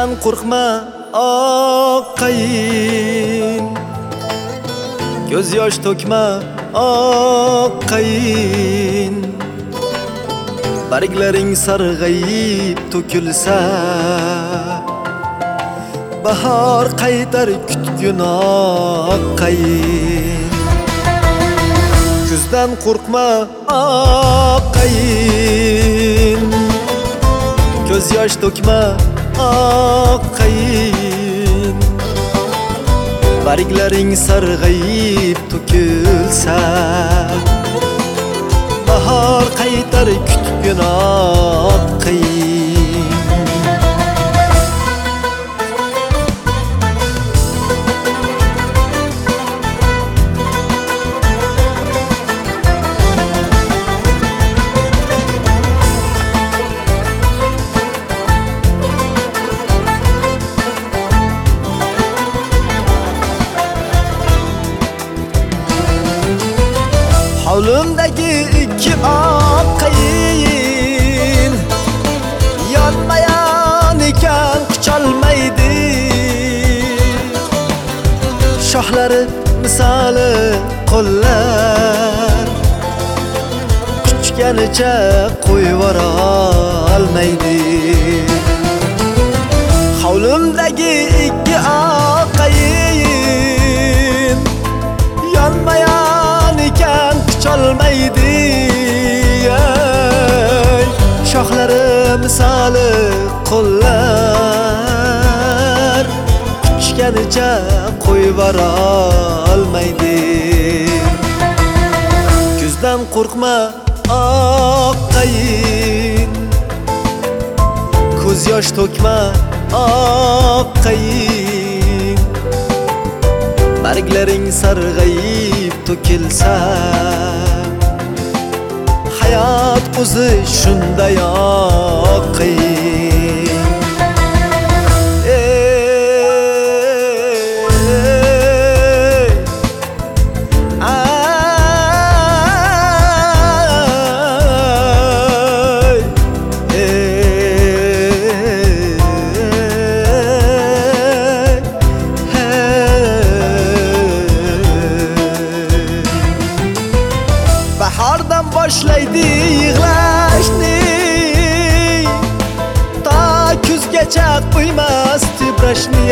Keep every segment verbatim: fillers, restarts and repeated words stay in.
Kuzdan qo'rqma oqqayin, ko'z yosh to'kma oqqayin. Barglaring sarg'ayib to'kilsa, bahor qaytar kutgin oqqayin. Kuzdan qo'rqma oqqayin, ko'z yosh to'kma oqqayin. Barglaring sarg'ayib to'kilsa, bahor qaytar kutgin oqqayin. Hovlimdagi ikki oqqayin, yonmayan ekan qucholmaydi. Shoxlari misoli qo'llar, quchganicha qo'yvora olmaydi. Hovlimdagi ikki oqqayin, yonmayan ekan qucholmaydi. Shoxlari misoli qo'llar, quchganicha qo'yvora olmaydi. Kuzdan qo'rqma oqqayin, ko'z yosh to'kma oqqayin. Barglaring sarg'ayib to'kilsa, hayot o'zi shunday oqqayin. Bahordan boshlaydi yig'lashni, ta kuzgacha qo'ymas tibrashni.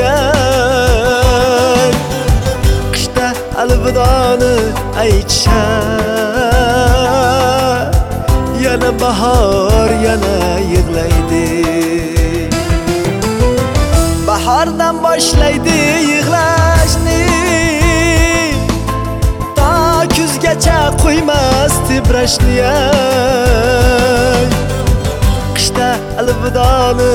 Qishda alvidoni aytishar, yana bahor yana yig'laydi. Bahordan boshlaydi yig'lashni, kuzgacha qo'ymas tibrashni. Qishda alvidoni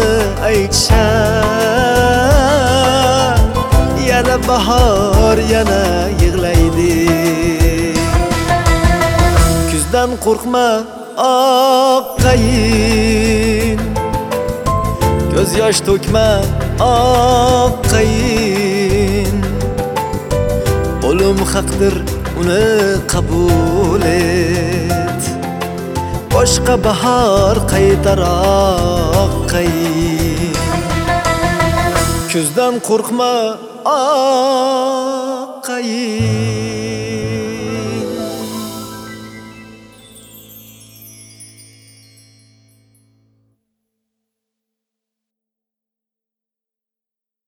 aytishar, yana bahor yana yig'laydi. Kuzdan qo'rqma oqqayin, ko'z yosh to'kma oqqayin. O'lim haqdir, uni qabul et. Boshqa bahor qaytar oqqayin. Kuzdan qo'rqma oqqayin.